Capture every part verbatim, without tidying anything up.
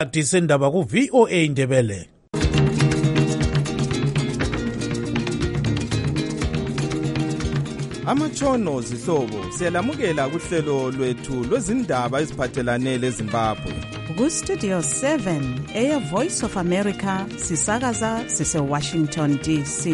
Disendaba ku V O A Ndebele. Amatshono zihlobo siyalamukela kuhlelo lwethu lwezindaba eziphathelane leZimbabwe. Ku Studio seven eya Voice of America sisakaza sise Washington D C.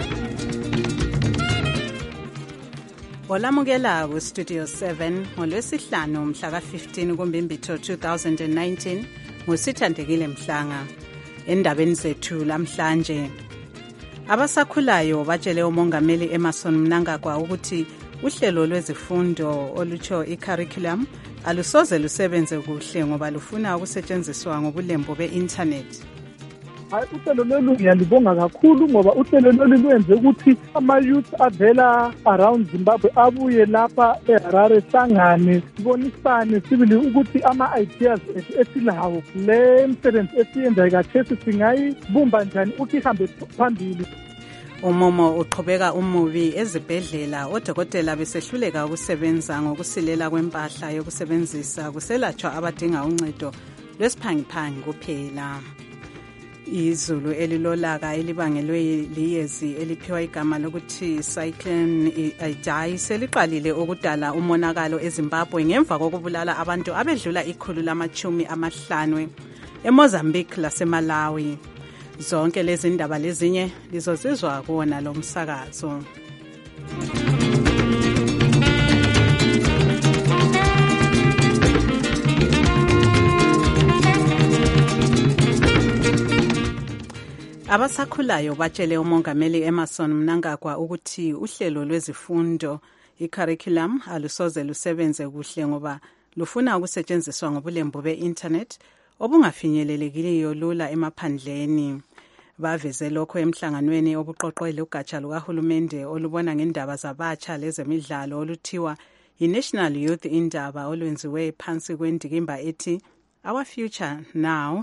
Olamukela ku Studio seven ngolwesihlanu mhla ka fifteen kuMbimbithi two thousand nineteen ngusithandekile Mhlanga. Endabeni zethu lamhlanje, abasakhulayo batshele umongameli Emmerson Mnangagwa ukuthi uhlelo lwezifundo olutsho i-curriculum alusoze lusebenze kuhle ngoba lufuna ukusetshenziswa ngobulembu be-internet. Hayi, uhlelo lolu ngiyalibonga kakhulu ngoba uhlelo lolu lwenze ukuthi ama-youth avela around Zimbabwe abuye lapha eHarare hlangane sibonisane sibili ukuthi ama-ideas ethu esilawo le msebenzi esiyenzayo kathesi singayibumba njani ukuthi ihambe phambili. Umomo uqhubeka umubi ezibhedlela, odokotela besehluleka ukusebenza ngokusilela kwempahla yokusebenzisa kuselatshwa abadinga uncedo lwesiphangiphangi kuphela. Izulu elilolaka elibangelwe liyezi eliphiwa igama lokuthi Cyclone Idai seliqalile ukudala umonakalo eZimbabwe ngemva kokubulala abantu abedlula ikhulu lamachumi amahlanu eMozambique laseMalawi. Zonke lezi ndaba lezinye lizozizwa kuwona lo msakazo. Abasakhulayo batshele umongameli Emmerson Mnangagwa ukuthi uhlelo lwezifundo i-curriculum alusoze lusebenze kuhle ngoba lufuna ukusetshenziswa ngobulembu be-internet obungafinyelelekileyo lula emaphandleni. Baveze lokho emhlanganweni obuqoqwele ugatsha lukahulumende olubona ngendaba zabatsha lezemidlalo oluthiwa yi-National Youth Indaba olwenziwe phansi kwendikimba ethi Our Future Now,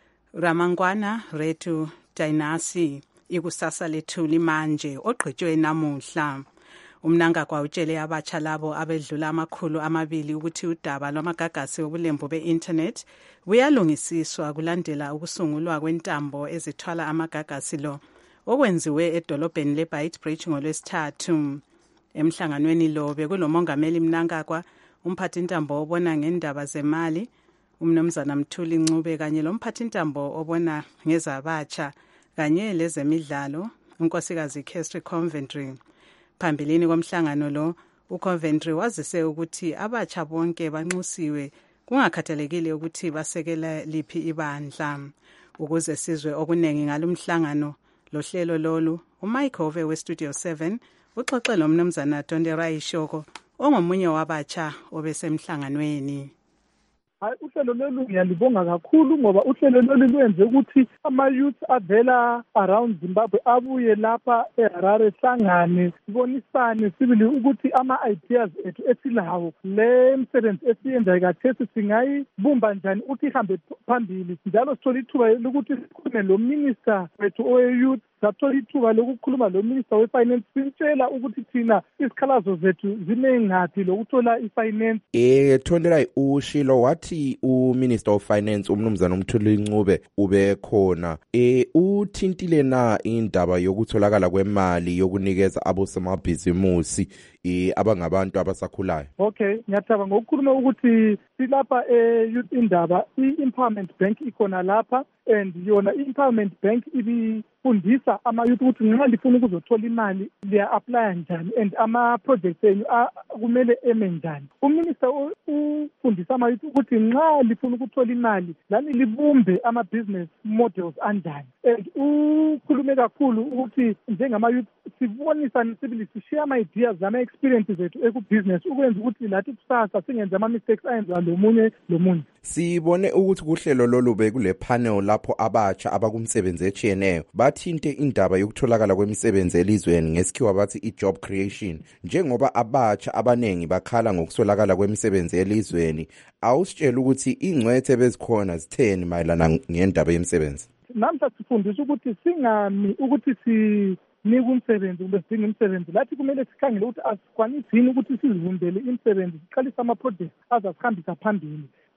Ramangwana Retu Dynasty, ikusasa lethu limanje, ogqitshwe namuhla. Umnangagwa utshele abatsha labo abedlula amakhulu amabili ukuthi udaba lwamagagasi obulembu be-internet buyalungisiswa kulandela ukusungulwa kwentambo ezithwala amagagasi lo okwenziwe edolobheni leBeitbridge ngolwesithathu. Emhlanganweni lo bekulomongameli Mnangagwa, umphathintambo obona ngendaba zemali uMnumzana Mthuli Ncube kanye lomphathintambo obona ngezabatsha kanye lezemidlalo unkosikazi Kestri Coventry. Phambilini komhlangano lo, uCoventry wazise ukuthi abatsha bonke banxusiwe kungakhathalekile ukuthi basekela liphi ibandla. Ukuze sizwe okunengi ngalomhlangano lohlelo lolu, uMike Hove weStudio seven uxoxe lo Mnumzana Tondera Ishoko ongomunye wabatsha obesemhlanganweni. Hayi, uhlelo lolu ngiyalibonga kakhulu ngoba uhlelo lolu lwenze ukuthi ama-youth avela around Zimbabwe abuye lapha eHarare hlangane sibonisane sibili ukuthi ama-ideas ethu esilawo le msebenzi esiyenzayo kathesi singayibumba njani ukuthi ihambe phambili. Njalo sithola ithuba lokuthi sikhulume lo minister wethu owe-youth, sathola ithuba lokukhuluma lo minister we-finance sitshela ukuthi thina isikhalazo zethu zinengaphi lokuthola i-finance. Eh Tondela ushilo wathi uMinister of Finance uMnumzana uMthuli Ncube ube khona eh uthintile na indaba yokutholakala kwemali yokunikeza abosomabhizimusi eh abangabantu abasakhulayo. Okay, ngiyathaba ngokukhuluma ukuthi silapha e-youth indaba i-Empowerment Bank ikhona lapha, and yona i-Empowerment Bank ibifundisa ama-youth ukuthi nxa lifuna ukuzothola imali liya-apply njani and ama-projects enu kumele eme njani. Uminister ufundisa ama-youth ukuthi nxa lifuna ukuthola imali lani libumbe ama-business models anjani. And ukhulume kakhulu ukuthi njengama-youth sibonisane sibili sishare ama-ideas zama-experiences zethu eku-business ukwenza ukuthi lathi kusasa singenza ama-mistakes ayenziwa lomunye lomunye. Sibone ukuthi kuhlelo lolu bekule panel lapho abatsha abakumsebenzi etshiyeneyo bathinte indaba yokutholakala kwemisebenzi elizweni ngesikhiwa bathi i-job creation. Njengoba abatsha abanengi bakhala ngokuswelakala kwemisebenzi elizweni, awusitshela ukuthi ingcwethe bezikhona zitheni mayelana ngendaba yemisebenzi? Namhla sifundisa ukuthi singami ukuthi si nika umsebenzi kumbe sidinga umsebenzi, lathi kumele sikhangele ukuthi asikwanisi yini ukuthi sizivumbele imisebenzi, siqalise ama-projects azasihambisa phambili.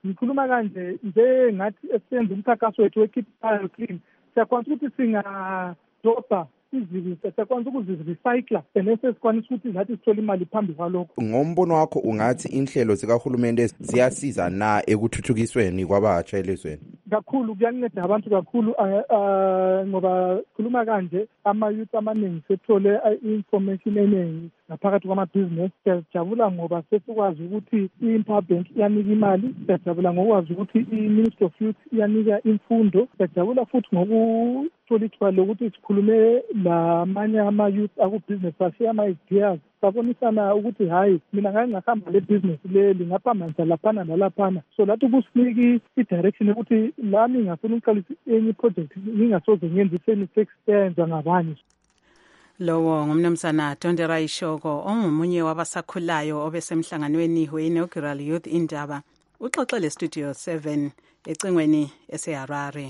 ngikhuluma kanje njengathi esenza umkhankaso wethu we-Keep File Clean, siyakwanisa ukuthi singadobha izibi, siyakwanisa ukuzirecycla and sesikwanisa ukuthi nathi sithole imali phambi kwalokho. Ngombono wakho ungathi inhlelo zikahulumende ziyasiza na ekuthuthukisweni kwabatsha elizweni? Kakhulu kuyanceda abantu kakhulu ngoba khuluma kanje ama-youth amaningi sethole i-information eningi ngaphakathi kwamabhizinesi. Siyajabula ngoba sesikwazi ukuthi i-Empower Bank iyanika imali, siyajabula ngokwazi ukuthi i-Ministry of Youth iyanika imfundo, siyajabula futhi ngokuthola ithuba lokuthi sikhulume lamanye ama-youth akubhizinesi bashiya ama-ideas, sabonisana ukuthi hayi mina ngake ngahamba le business leli ngaphambanisa laphana nalaphana, so lathi kusiniki i-direction yokuthi lami ngafuna ukuqalisa enye project ngingasoze ngenze i-mistakes eyenziwa ngabanye. Lowo ngumnumzana Dondera Ishoko ongumunye wabasakhulayo obesemhlanganweni we-Inaugural Youth Indaba, uxoxele Studio seven ecingweni eseHarare.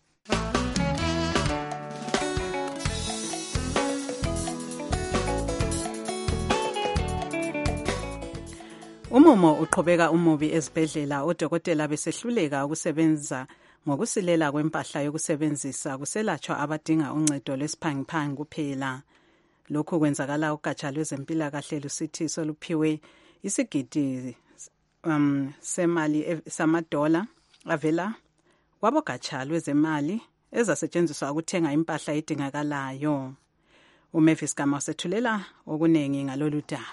Umumo uqhubeka umubi ezibhedlela, odokotela besehluleka ukusebenza ngokusilela kwempahla yokusebenzisa kuselatshwa abadinga uncedo lwesiphangiphangi kuphela. Lokhu kwenzakala ugatsha lwezempilakahle lusithi soluphiwe isigidi um, semali samadola avela kwabogatsha lwezemali ezasetshenziswa ukuthenga impahla edingakalayo. uMavis Gama usethulela okunengi ngalolu daba.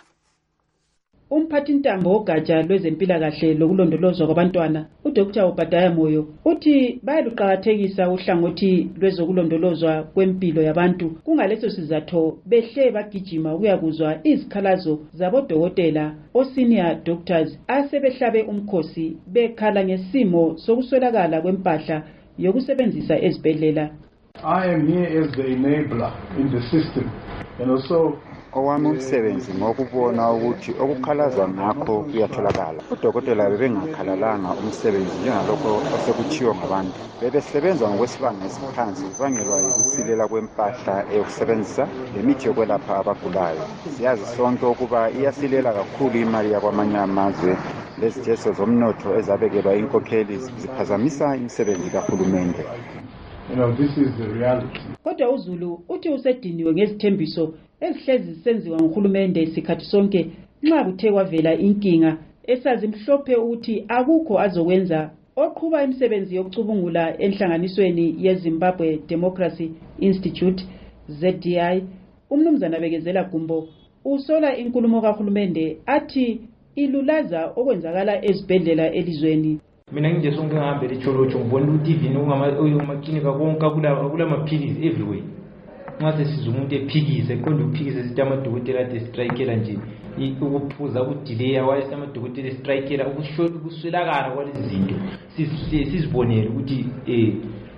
Umphathintambo wogatsha lwezempilakahle lokulondolozwa kwabantwana uDr Obadiah Moyo uthi bayaluqakathekisa uhlangothi lwezokulondolozwa kwempilo yabantu. Kungaleso sizatho behle bagijima ukuyakuzwa izikhalazo zabodokotela o-senior doctors asebehlabe umkhosi bekhala ngesimo sokuswelakala kwempahla yokusebenzisa ezibhedlela. I am here as the enabler in the system and also owami umsebenzi ngokubona ukuthi okukhalazwa ngakho kuyatholakala. Odokotela bebengakhalalanga umsebenzi njengalokho osekuthiwa ngabantu. Bebesebenza ngokwesibanga esiphansi kubangelwa yikusilela kwempahla eyokusebenzisa lemithi yokwelapha abagulayo. Siyazi sonke ukuba iyasilela kakhulu imali yakwamanye amazwe. Leziteso zomnotho ezabekelwa inkokheli ziphazamisa imisebenzi kahulumende. You know, this is the reality. Kodwa uZulu uthi usediniwe ngezithembiso ezihlezi zisenziwa nguhulumende isikhathi sonke nxa kuthe kwavela inkinga esazi mhlophe ukuthi akukho azokwenza. Oqhuba imisebenzi yokucubungula enhlanganisweni yeZimbabwe Democracy Institute Z D I, umnumzana Bekezela Gumbo, usola inkulumo kahulumende athi ilulaza okwenzakala ezibhedlela elizweni. Mina nje sonke ngihambe lecholocho ngibona ukuthi even ungamaklinika konke kula kula maphilisi everywhere. Ngase siza umuntu ephikise konke uphikise sithi amadokotela ade strikeela nje ukuphuza ukudelay awayese amadokotela strikeela ukuswelakala kwalezinto sizibonele ukuthi eh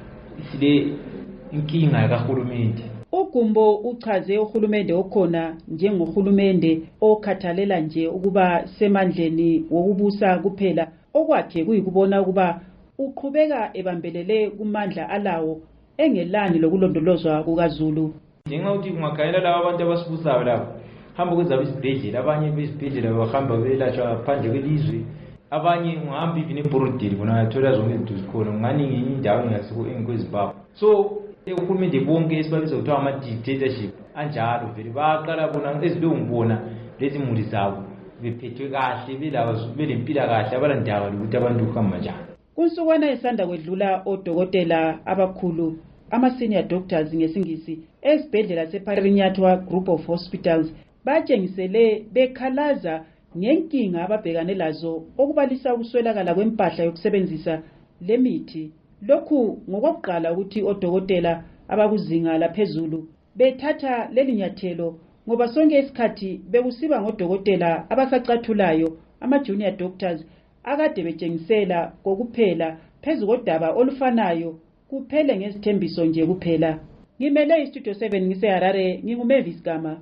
sile inkinga kahulumende. Ugumbo uchaze uhulumende okhona njengohulumende okhathalela nje ukuba semandleni wokubusa kuphela, okwakhe kuyikubona ukuba uqhubeka ebambelele kumandla alawo engelani lokulondolozwa kukaZulu. Njengoba uthi kungakhayela laba abantu abasibusayo lapho hamba kwezabo isibhedlela, abanye bezibhedlela bahamba belatshwa phandle kwelizwe, abanye ungahamba even eBorodeli bona athola zonke izinto zikhona ngani ngenye indawo engasiko engikweZimbabwe. So uhulumende bonke esibabiza kuthiwa ama-dictatorship anjalo vele baqala bona ezibe ngibona lezi muli zabo bephethwe kahle belaba belempilakahle abalandaba lokuthi abantu kuhamba njani. Kunsukwana esanda kwedlula odokotela abakhulu ama-senior doctors ngesingisi esibhedlela seParinyathwa Group of Hospitals batshengisele bekhalaza ngenkinga ababhekane lazo okubalisa ukuswelakala kwempahla yokusebenzisa lemithi. Lokhu ngokokuqala ukuthi odokotela abakuzinga laphezulu bethatha leli nyathelo ngoba sonke isikhathi bekusiba ngodokotela abasacathulayo ama-junior doctors akade betshengisela kokuphela phezu kodaba olufanayo kuphele ngezithembiso nje kuphela. Ngimele iStudio seven ngiseHarare, nginguMavis Gama.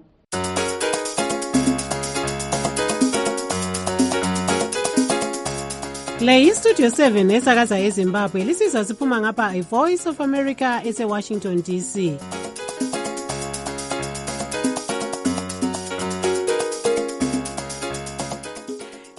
Le iStudio seven esakaza eZimbabwe lisizwa siphuma ngapha iVoice of America eseWashington D C.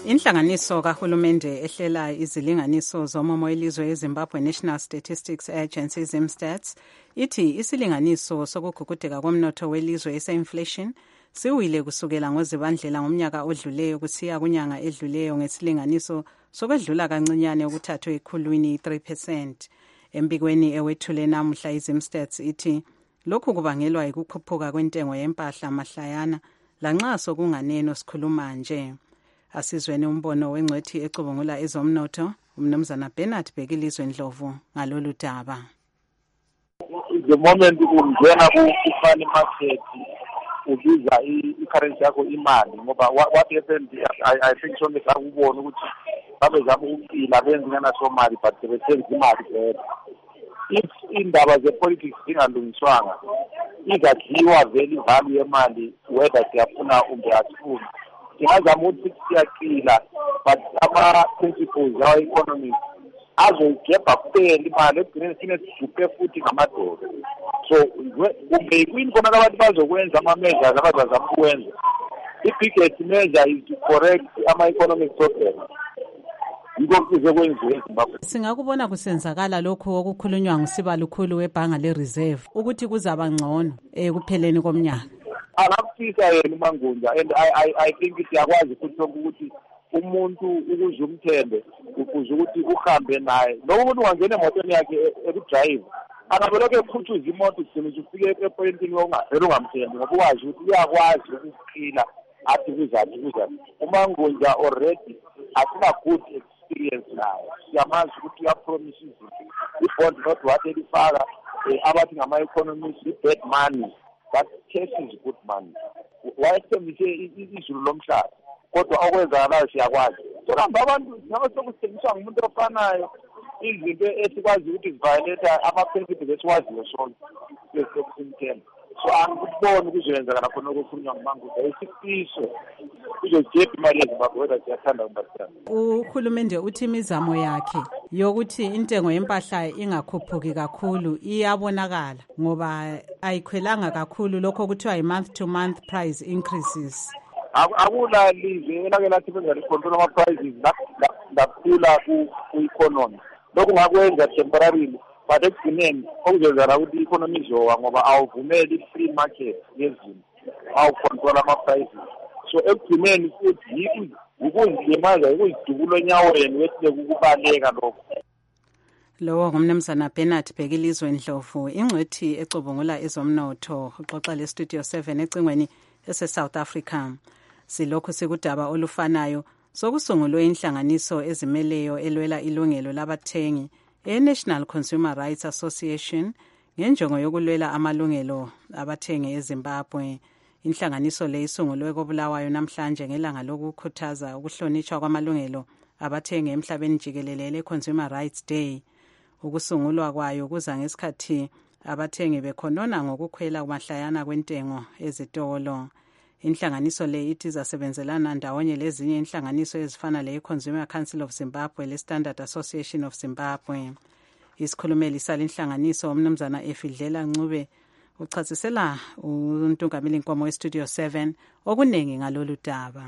Inhlanganiso kahulumende ehlela izilinganiso zomomo elizwe eZimbabwe National Statistics Agency Zimstats ithi isilinganiso sokugugudeka komnotho welizwe ese-inflation siwile kusukela ngoZibandlela ngomnyaka odluleyo kusiya kunyanga edluleyo ngesilinganiso sokwedlula kancinyane okuthathwe ekhulwini three percent. Embikweni ewethule namuhla iZimstats ithi lokhu kubangelwa yikukhuphuka kwentengo yempahla mahlayana lanxa sokunganeno sikhuluma nje. Asizweni umbono wengcwethi ecubungula ezomnotho umnumzana Bernard Bhekilizwe Ndlovu ngalolu daba. The moment ungena ku-money market ubiza i-currency yakho imali ngoba what happened I, I think sonke sakubona ukuthi babe zama ukuphila benze nganaso mali but besenza imali vele. If indaba ze-politics zingalungiswanga izadliwa vele ivalue yemali whether siyafuna kumbe asifuni. Singazama ukuthi siyaqila but ama-principles awa-economics azoyigebha kuphela imali ekugcineni sine sijupe futhi ngamadoda. So kumbe yini khona abantu bazokwenza ama-measures abazazama ukwenza. I-biggest measure is to correct ama-economic problems. Yiko kuze kwenziwe eZimbabwe. Singakubona kusenzakala lokho okukhulunywa ngusibalukhulu webhanga le-reserve ukuthi kuzaba ngcono ekupheleni komnyaka. Angakufisa yena uMangunja and I I I think siyakwazi futhi ukuthi umuntu ukuze umthembe ukuze ukuthi uhambe naye lo muntu ungangena emotweni yakhe ekudrive akabeloke ekhuthuza imoto sigcina ufike epointini ongavela ungamthembi ngoba ukwazi ukuthi uyakwazi ukuphila athi kuzathi kuzathi. uMangunja already asina good experience naye siyamazi ukuthi uyapromise izinto i-bond not what elifaka abathi ngama-economists i-bad money but cash is good money. Wayethembise izulu lomhlaba kodwa okwenzakalayo siyakwazi. Sohamba abantu nabo sokusebenziswa ngumuntu ofanayo izinto esikwazi ukuthi ziviolate ama-principles esiwaziyo sonke sesimthemba. So angikuboni kuzoyenzakala khona okukhulunywa nguMangunja isifiso kuzojepa imali yeZimbabwe whether siyathanda kumbathanda. Uhulumende uthi imizamo yakhe yokuthi intengo yempahla ingakhuphuki kakhulu iyabonakala ngoba ayikhwelanga kakhulu lokho kuthiwa i-month to month price increases. Akula lizwe elake lathi bengacontrol ama-prices lakhula ku-economy. Lokhu ngakwenza temporarily but ekugcineni okuzenzakala ukuthi i-economy izowa ngoba awuvumeli i-free market yezinto awucontrol ama-prices. So ekugcineni futhi ukuzilimaza ukuzidubula enyaweni wethi ukubaleka lokho. Lowo ngumnumzana Bernard Bhekilizwe Ndlovu ingcwethi ecubungula ezomnotho uxoxa le-Studio seven ecingweni ese-South Africa. Silokhu sikudaba olufanayo sokusungulwe inhlanganiso ezimeleyo elwela ilungelo labathengi e-National Consumer Rights Association ngenjongo yokulwela amalungelo abathengi eZimbabwe. Inhlanganiso le isungulwe koBulawayo namhlanje ngelanga lokukhuthaza ukuhlonishwa kwamalungelo abathengi emhlabeni jikelele le-Consumer Rights Day. Ukusungulwa kwayo kuza ngesikhathi abathengi bekhonona ngokukhwela kumahlayana kwentengo ezitolo. Inhlanganiso le ithi izasebenzelana ndawonye lezinye inhlanganiso ezifana le-Consumer Council of Zimbabwe le-Standard Association of Zimbabwe. Isikhulumeli salenhlanganiso umnumzana Efidlela Ncube uchasisela uNtungameli Nkomo we-Studio seven okunengi ngalolu daba.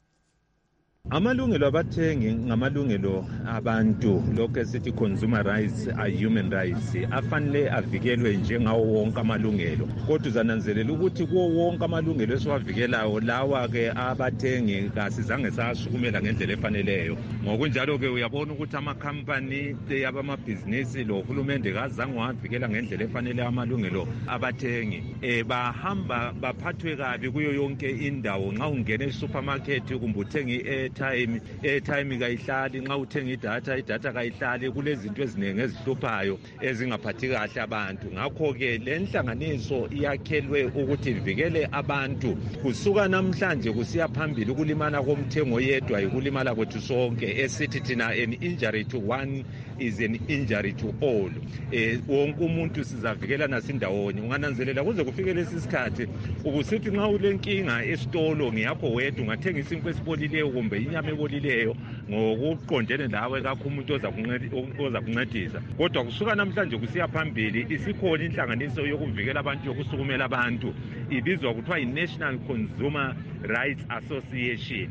Amalungelo abathengi ngamalungelo abantu lokho esithi consumer rights are human rights afanele avikelwe njengawo wonke amalungelo kodwa uzananzelela ukuthi kuwo wonke amalungelo esiwavikelayo lawa ke abathengi kasizange sasukumela ngendlela efaneleyo ngokunjalo ke uyabona ukuthi amakhampani yabamabhizinisi lo hulumende kazange wavikela ngendlela efanele amalungelo abathengi eh bahamba baphathwe kabi kuyo yonke indawo nxa ungena esupermarket kumbe uthengi time airtime kayihlali nxa uthenga idatha idatha kayihlali kulezinto eziningi ezihluphayo ezingaphathi kahle abantu ngakho ke lenhlanganiso iyakhelwe ukuthi ivikele abantu kusuka namhlanje kusiya phambili ukulimana komthengo yedwa ikulimala kwethu sonke esithi thina an injury to one is an injury to all. Eh wonke umuntu sizavikela nasindawonye ungananzelela kuze kufike lesi sikhathi ubusithi nxa ulenkinga esitolo ngiyakho wedwa ungathenga isinkwe esipolileyo kumbe inyama ebolileyo ngokuqondene lawe kakho umuntu oza kuncedisa oza kuncedisa kodwa kusuka namhlanje kusiya phambili isikhona inhlanganiso yokuvikela abantu yokusukumela abantu ibizwa kuthiwa i-National Consumer Rights Association.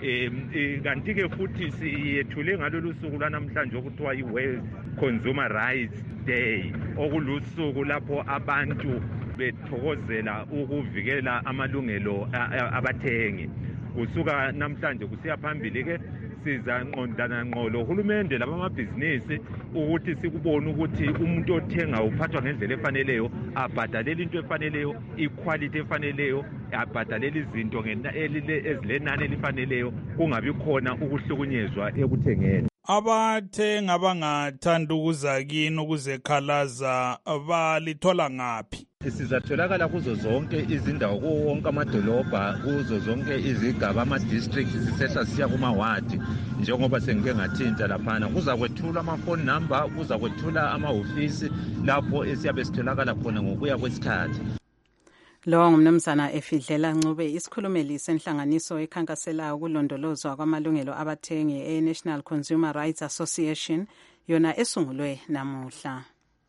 um kanti ke futhi siyethule ngalolu suku lwanamhlanje okuthiwa i-World Consumer Rights Day, okulusuku lapho abantu bethokozela ukuvikela amalungelo abathengi. Kusuka namhlanje kusiya phambili ke sizanqondana ngqo lohulumende labamabhizinisi ukuthi sikubone ukuthi umuntu othenga uphathwa ngendlela efaneleyo, abhadalela into efaneleyo, iquality efaneleyo, abhadalela izinto ezilenani elifaneleyo, kungabi khona ukuhlukunyezwa ekuthengeni. Abathenga abangathanda ukuza kini ukuzekhalaza balithola ngaphi? Sizatholakala kuzo zonke izindawo, kuwo wonke amadolobha, kuzo zonke izigaba, ama-districts, sisehla siya kumawadi njengoba sengike ngathinta laphana. Kuza kwethula amafoni number, kuza kwethula amahhovisi lapho esiyabe sitholakala khona ngokuya kwesikhathi. Lo ngumnumzana Efidlela Ncube, isikhulumeli senhlanganiso ekhankaselayo ukulondolozwa kwamalungelo abathengi e-National Consumer Rights Association, yona esungulwe namuhla.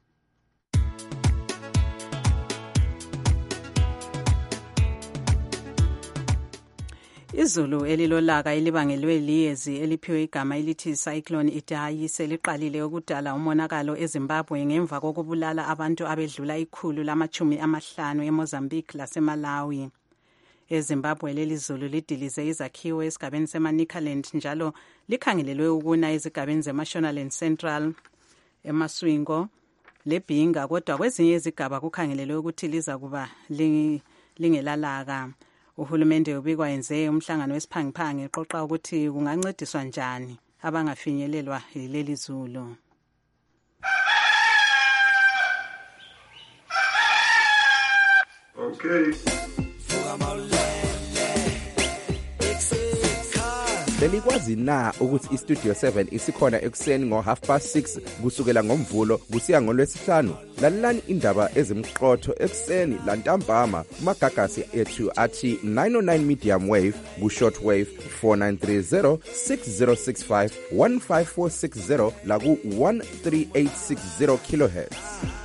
Izulu elilolaka elibangelwe liyezi eliphiwe igama elithi Cyclone Idai seliqalile ukudala umonakalo eZimbabwe ngemva kokubulala abantu abedlula ikhulu lamachumi amahlanu eMozambique laseMalawi. EZimbabwe leli zulu lidilize izakhiwo esigabeni seManicaland njalo likhangelelwe ukuna ezigabeni zeMashonaland Central, eMaswingo leBhinga, kodwa kwezinye izigaba kukhangelelwe ukuthi liza kuba lingelalaka. Uhulumende ubikwa yenze umhlangano wesiphangiphangi eqoqa ukuthi kungancediswa njani abangafinyelelwa yileli zulu. Okay. Belikwazi na ukuthi iStudio seven isikhona ekuseni ngo half past six kusukela ngomvulo kusiya ngolwesihlanu? Lalelani indaba ezimqotho ekuseni lantambama kumagagasi ethu athi nine oh nine medium wave ku short wave four nine three zero six zero six five one five four six zero la ku one three eight six zero kilohertz.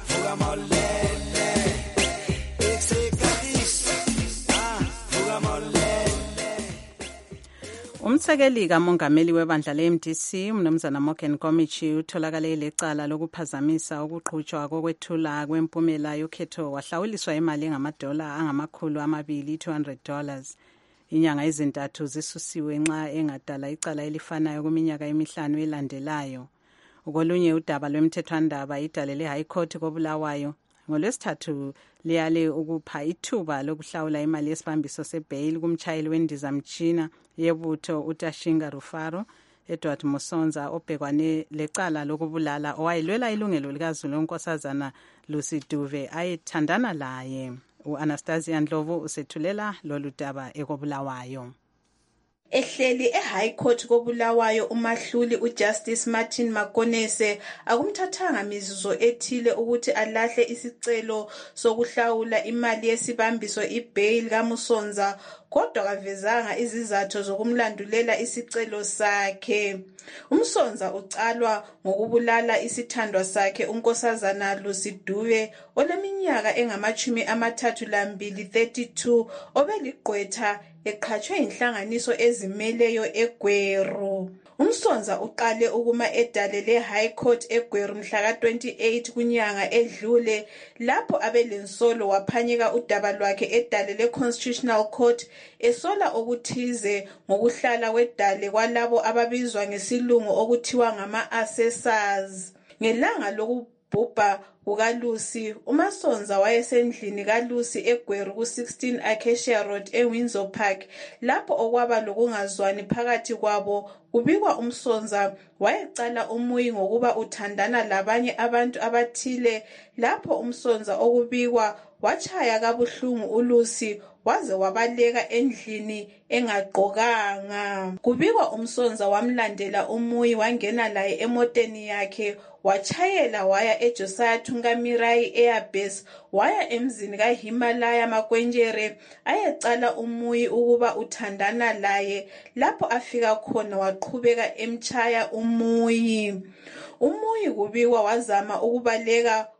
Umsekeli kamongameli webandla le-M D C umnumzana Morgan Komichi utholakale lecala lokuphazamisa ukuqhutshwa kokwethula kwempumela yokhetho wahlawuliswa imali engamadola angamakhulu amabili two hundred dollars. Inyanga ezintathu zisusiwe nxa engadala icala elifanayo kuminyaka emihlanu elandelayo. Ukolunye udaba lwemthethwandaba idale le-High Court koBulawayo ngolwesithathu liyale ukupha ithuba lokuhlawula imali yesibambiso sebail kumtshayeli wendizamtshina yebutho uTashinga Rufaro Edward Musonza obhekwane lecala lokubulala owayilwela ilungelo likaZulu unkosazana Lucy Duve ayethandana laye. U-Anastasia Ndlovu usethulela lolu daba ekobulawayo. Ehleli eHigh Court koBulawayo umahluli uJustice Martin Makonese akumthathanga mizuzo ethile ukuthi alahle isicelo sokuhlawula imali yesibambiso ibail kaMusonza, kodwa kavezanga izizathu zokumlandulela isicelo sakhe. Umsonza ucalwa ngokubulala isithandwa sakhe unkosazana Lucy Duve oleminyaka engamachumi amathathu lambili thirty-two obeligqwetha eqhatshwe inhlanganiso ezimeleyo eGweru. Umsonza uqale ukuma edale le-High Court eGweru mhla ka twenty-eight kunyanga edlule lapho abelensolo waphanyeka udaba lwakhe edale le-Constitutional Court esola okuthize ngokuhlala kwedale kwalabo ababizwa ngesilungu okuthiwa ngama-assessors. Ngelanga lokubhubha kukaLucy, uMasonza wayesendlini kaLucy eGweru ku sixteen Acacia Road eWindsor Park lapho okwaba lokungazwani phakathi kwabo. Kubikwa umsonza wayecala umuyi ngokuba uthandana labanye abantu abathile lapho umsonza okubikwa wachaya kabuhlungu uLucy waze wabaleka endlini engaqokanga. Kubikwa umsonza wamlandela umuyi wangena laye emoteni yakhe wachayela waya eJosiah Thungamirai Airbase waya emzini kaHimalaya Makwenjere ayecala umuyi ukuba uthandana laye. Lapho afika khona waqhubeka emchaya umuyi. Umuyi kubikwa wazama ukubaleka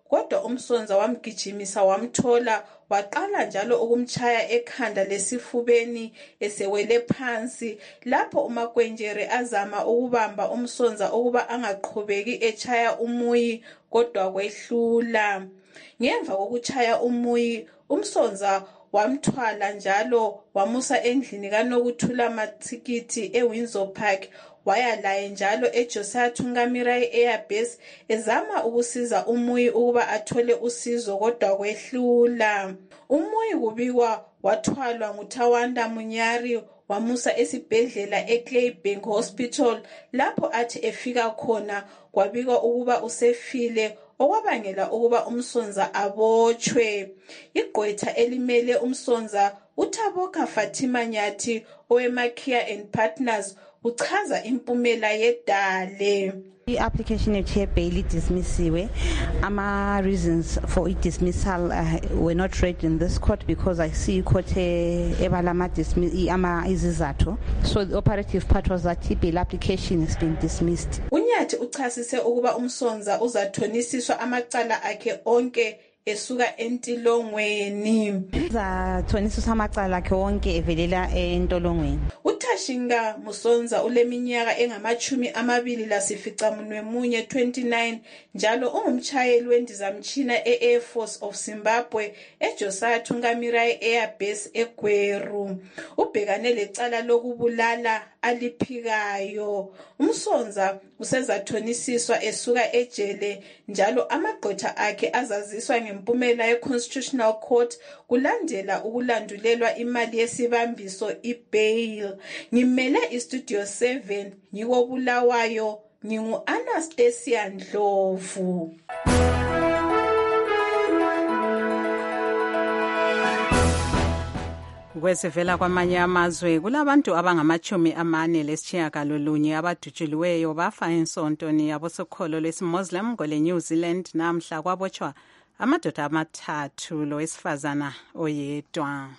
kodwa umsonza wamgijimisa wamthola waqala njalo ukumchaya ekhanda lesifubeni esewele phansi. Lapho uMakwenjere azama ukubamba umsonza ukuba angaqhubeki echaya umuyi kodwa kwehlula. Ngemva kokuchaya umuyi, umsonza wamthwala njalo wamusa endlini kaNokuthula Matsikiti eWindsor Park. Waya laye njalo eJosiah Tungamirai Air Base ezama ukusiza umuyi ukuba athole usizo kodwa kwehlula. Umuyi kubikwa wathwalwa nguThawanda Munyari wamusa esibhedlela eClaybank Hospital. Lapho athi efika khona kwabikwa ukuba usefile, okwabangela ukuba umsonza abotshwe. Igqwetha elimele umsonza uThaboka Fatima Nyathi owemakia and Partners uchaza impumela yedale. I-application ye bail dismissiwe. Ama reasons for its dismissal uh, were not read in this court because I see court ebalama dismiss ama izizathu. So the operative part was that bail application has been dismissed. Unyathi uchasise ukuba umsonza uzathonisiswa amacala akhe onke esuka entilongweni. Uzathonisiswa amacala akhe onke evelela entolongweni. Utashinga Musonza uleminyaka engamachumi amabili lasificamunwe munye twenty-nine njalo ungumchayeli wendizamtshina e-Air Force of Zimbabwe eJosiah Tungamirai Air Base eGweru. Ubhekane lecala lokubulala aliphikayo. Umsonza usezathonisiswa esuka ejele njalo amagqwetha akhe azaziswa ngempumela ye-Constitutional Court kulandela ukulandulelwa imali yesibambiso i-bail. Ngimele iStudio seven ngiko Bulawayo, ngingu Anastasia Ndlovu. Kwesivela kwamanye amazwe kulabantu abangamachumi amane lesitshiyagalolunye abadutshuliweyo bafa ensontweni yabosokholo lwesimuslim kwele New Zealand namhla kwabotshwa amadoda amathathu lowesifazana oyedwa.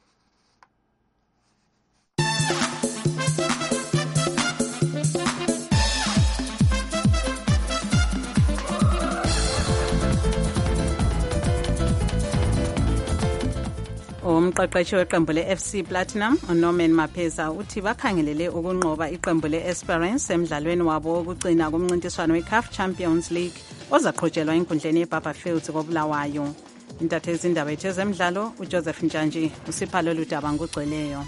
Umqeqeshi weqembu le-F C Platinum uNorman Mapheza uthi bakhangelele ukunqoba iqembu le-Esperance emdlalweni wabo wokugcina kumncintiswano we-C A F Champions League ozaqhutshelwa enkundleni yeBarberfields koBulawayo. Intatheli indaba yethu ezemidlalo uJoseph Ntshantshi usipha lolu daba ngokugcweleyo.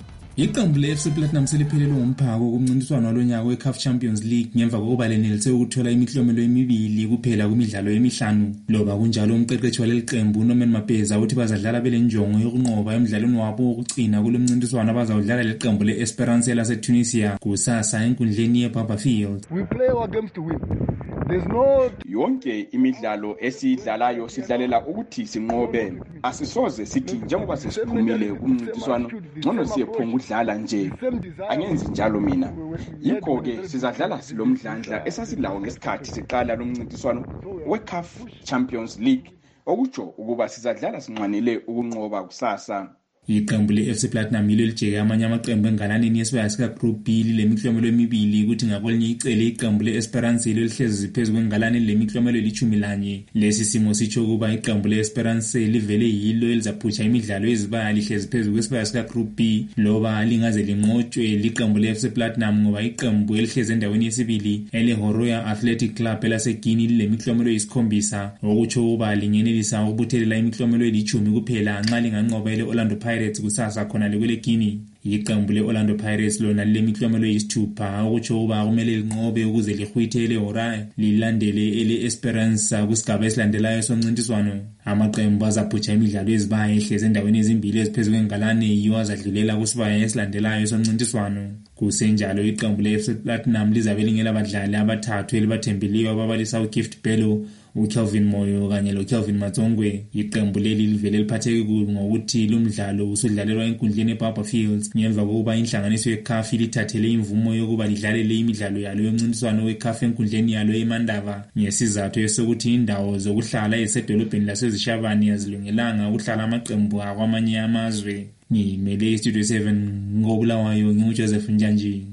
Iqembu le-F C Platinum seliphelelwe ngumphako kumncintiswano walonyaka we-C A F Champions League ngemva kokuba lenelise ukuthola imiklomelo emibili kuphela kumidlalo emihlanu. Loba kunjalo umqeqeshi waleli qembu uNorman Mapheza uthi bazadlala belenjongo yokunqoba emidlalweni wabo wokugcina kulo mncintiswano abazawudlala leqembu le-Esperance laseTunisia kusasa enkundleni yeBarberfields. We play our games to win. There's no yonke imidlalo esidlalayo sidlalela ukuthi sinqobe. Asisoze sithi njengoba sesiphumile kumncintiswano ngcono siyephonga udlala nje. Angenzi njalo mina. Yikho ke sizadlala silomdlandla esasilawo ngesikhathi siqala lo mncintiswano we-C A F Champions League okutsho ukuba sizadlala sinqanele ukunqoba kusasa. Iqembu le-F C Platinum yilo lijeke amanye amaqembu engalaneni yesibaya sika Group B lemiklomelo emibili ukuthi ngakwelinye icele iqembu le-Esperance lihlezi phezu kwengalane lemiklomelo elithumi lanye. Lesi simo sitsho ukuba iqembu le-Esperance livele yilo elizaphutsha imidlalo ezibaya lihlezi phezu kwesibaya sika Group B loba lingaze linqotshwe liqembu le-F C Platinum ngoba iqembu elihlezi endaweni yesibili ele-Horoya Athletic Club elaseGuinea lilemiklomelo eyisikhombisa okutsho ukuba lingenelisa ukubuthelela imiklomelo elithumi kuphela nxa linganqoba ele-Orlando Pirates kusasa khona lekwele Guinea. Iqembu le-Orlando Pirates lona lilemiklomelo eyisithupha okutsho ukuba kumele linqobe ukuze lihwithe ele-Horoya lilandele ele-Esperance kusigaba esilandelayo somncintiswano. Amaqembu azaphutsha imidlalo ezibaya ehlezi endaweni ezimbili eziphezu kwengalane yiwo azadlulela kusibaya esilandelayo somncintiswano. Kusenjalo iqembu le-F C Platinum lizabe lingela abadlali abathathu elibathembileyo ababalisa uGift Bello, uKelvin Moyo kanye loKelvin Matsongwe. Iqembu leli livele liphatheke kubi ngokuthi lo mdlalo usudlalelwa enkundleni eBarberfields ngemva kokuba inhlanganiso ye-C A F lithathele imvumo yokuba lidlalele imidlalo yalo yomncintiswano we-C A F enkundleni yalo eMandava ngesizathu esokuthi indawo zokuhlala ezisedolobheni lasezishabani azilungelanga ukuhlala amaqembu akwamanye amazwe. Ngimele iStudio seven ngoBulawayo nginguJoseph Ntshantshi.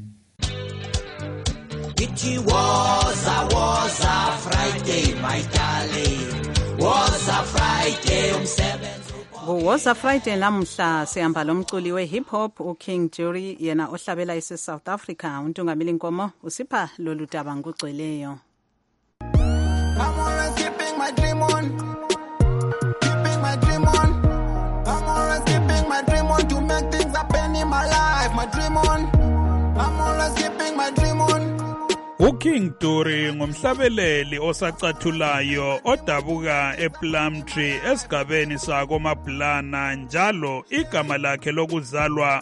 It was a was a Friday, my darling. Kuwoza Friday lamuhla sihamba lomculi we-hip hop uKing Jury yena ohlabela ise South Africa. Untungamili Nkomo usipha lolu daba ngokugcweleyo. I'm always keeping my dream on, keeping my dream on. I'm always keeping my dream on to make things happen in my life. My dream on, I'm always keeping my dream on. uKing Jury ngumhlabeleli osacathulayo odabuka ePlumtree esigabeni sako Mablana, njalo igama lakhe lokuzalwa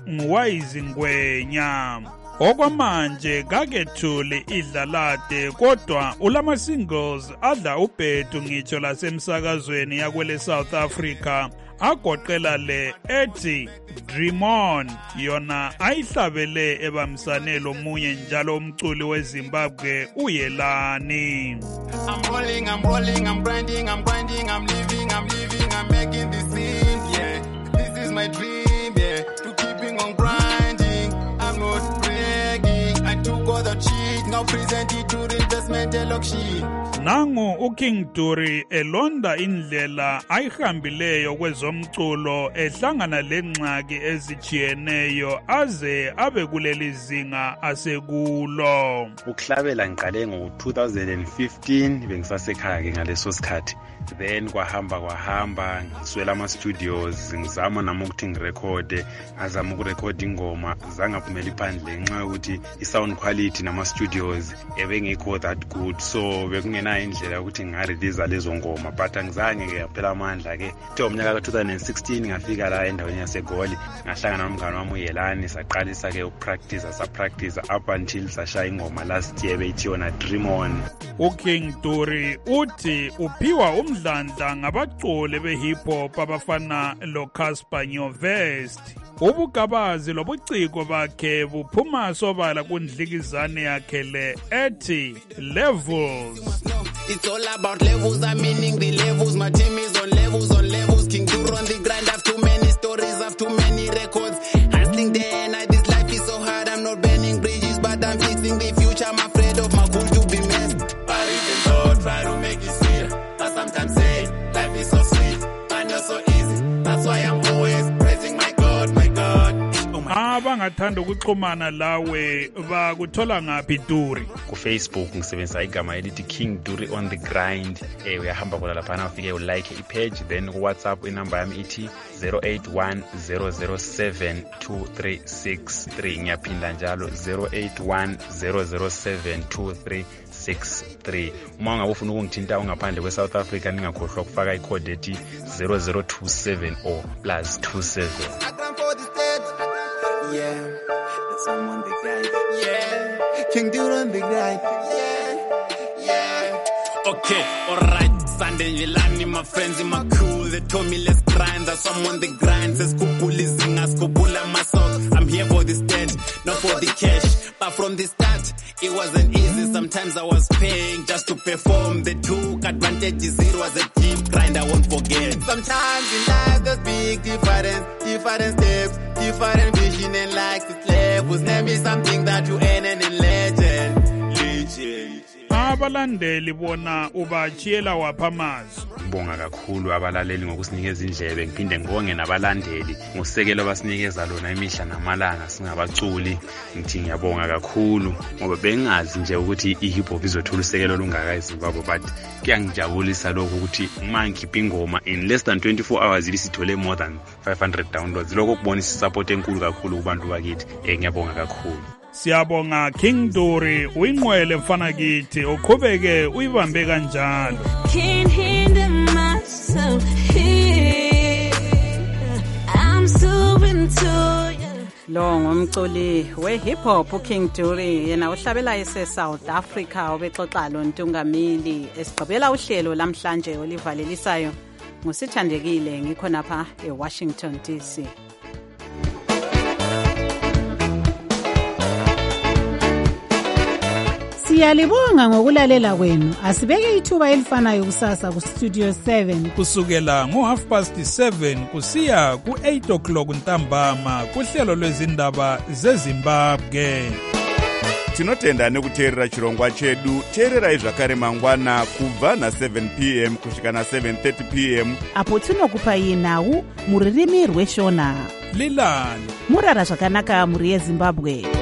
nguWayizingwenya. Okwamanje kakethuli idlalade kodwa ulama singles adla ubhedu ngitsho lasemsakazweni yakwele South Africa agoqela le ethi Dream On, yona ayihlabele ebamsane lomunye njalo umculi weZimbabwe uYelani. I'm rolling, I'm rolling, I'm grinding, I'm grinding, I'm living, I'm living, I'm making this scene, yeah. This is my dream, yeah. To keeping on grinding, I'm not bragging. I took all the cheat, now present it to the investment auction. Nangu uKing Jury elonda indlela ayihambileyo kwezomculo ehlangana lengxaki ezijiyeneyo aze abe kuleli zinga asekulo. Ukuhlabela ngiqale ngo two thousand fifteen bengisasekhaya ke ngaleso sikhathi. Then kwahamba kwahamba ngiswela ama studios ngizama nami ukuthi ngirekhode, azama ukurekhode ingoma zangaphumela iphandle ngenxa ukuthi i-sound quality nama studios ebengekho that good, so bekungena indlela ukuthi ngarelease lezo ngoma, but angizange ke yaphela amandla ke. Kuthe umnyaka ka two thousand sixteen ngafika la endaweni yaseGoli, ngahlangana nomngane wami uYelani, saqalisa ke ukupractice sa practice up until sashaya ingoma last year beyithiyona Dream On. uKing Jury uthi uphiwa umdlandla ngabaculi be-hip hop abafana loCasper Nyovest. Ubugabazi lobuciko bakhe buphuma sobala kundlikizane yakhe le ethi Levels. It's all about levels, I'm meaning the levels. My team is on levels, on levels. King Jury on the grind, I've too many stories, I've too many records. Hustling day and night, this life is so hard. I'm not burning bridges, but I'm fixing the future. I'm afraid of my goal to be messed. But even though try to make it sweet, but sometimes say life is so sweet, and you're so easy. That's why I'm always praising my God, my God. Abangathanda ukuxhumana lawe bakuthola ngaphi Jury? Ku Facebook ngisebenzisa igama elithi King Jury on the grind. Eh uyahamba khona lapha na ufike ulike i-page, then ku WhatsApp inamba yami ithi zero eight one zero zero seven two three six three. Ngiyaphinda njalo zero eight one zero zero seven two three six three. Uma ngabe ufuna ukungithinta ungaphandle kweSouth Africa ningakhohlwa ukufaka icode ethi zero zero two seven or plus two seven. Yeah, it's I'm on the grind. Yeah, King Jury on the grind. Yeah, yeah. Okay, alright. Sunday Jelani, my friends in my crew, they told me let's grind. That's I'm on the grind. Says Kupuli Zingas, Kupula myself. I'm here for the stand, not for the cash. But from the start, it wasn't easy. Sometimes I was paying just to perform. They took advantages. It was a deep grind I won't forget. Sometimes in life there's big difference, different steps, different vision and likes. It's levels. Name me something that you ain't any legend. Legend. Abalandeli bona ubachiyela wapha amazwi. Ngibonga kakhulu abalaleli ngokusinikeza indlebe, ngiphinde ngibonge nabalandeli ngosekelo basinikeza lona imihla namalanga singabaculi. Ngithi ngiyabonga kakhulu ngoba bengazi nje ukuthi i-hip hop izothola usekelo olungaka eZimbabwe, but kuyangijabulisa lokho ukuthi uma ngikhipha ingoma in less than twenty-four hours isithole more than five hundred downloads. Lokho kubonisa support enkulu kakhulu kubantu bakithi. Eh ngiyabonga kakhulu. Siyabonga King Jury, uyinqwele mfana kithi, uqhubeke uyibambe kanjalo. Can't hinder myself here. I'm so into you. Lo ngumculi we-hip hop uKing Jury, yena uhlabela ise South Africa, obexoxa lo Ntungamili esigqibela uhlelo lamhlanje olivalelisayo. Ngusithandekile ngikhonapha eWashington D C. Siyalibonga ngokulalela kwenu. Asibeke ithuba elifanayo kusasa ku Studio seven kusukela ngo half past seven kusiya ku eight o'clock ntambama kuhlelo lwezindaba zeZimbabwe. tinotenda nekuteerera chirongwa chedu. teererai zvakare mangwana kubva na-seven p m kusvika na-seven thirty p m apo tinokupai nhau muririmi rweshona. lilani murara zvakanaka mhuri yezimbabwe.